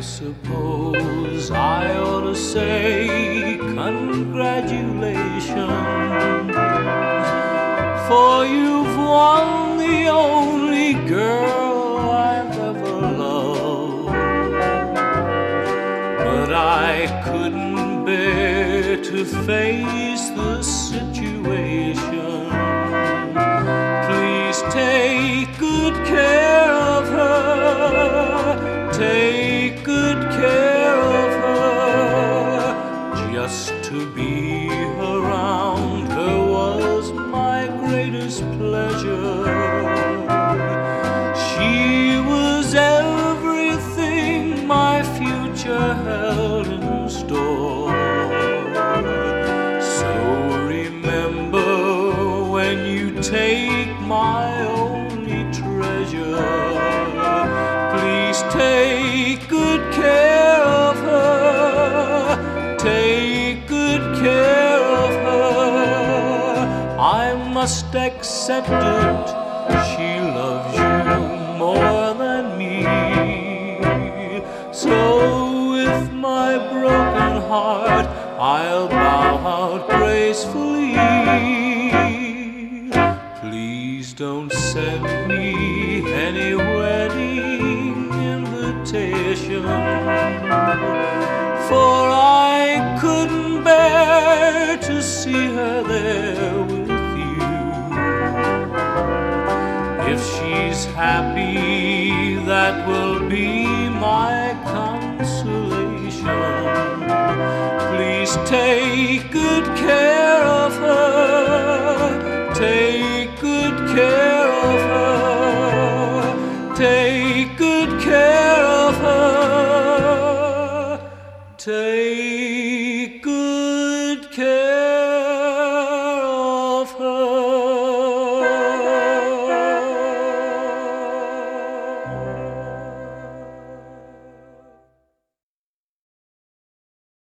suppose I ought to say congratulations, for you've won the only girl I've ever loved. But I couldn't bear to face the situation. Please take good care of her. Take good care of her. Just to be around her was my greatest pleasure. She was everything my future held in store. So remember, when you take my only treasure, please take good care of her. Take good care of her. I must accept it. She loves you more than me. So with my broken heart, I'll bow out gracefully. Please don't send me any wedding invitation, for I couldn't bear to see her there with you. If she's happy, that will be my consolation. Please take good care of her. Take good care of her. Take good care of her. Take good care.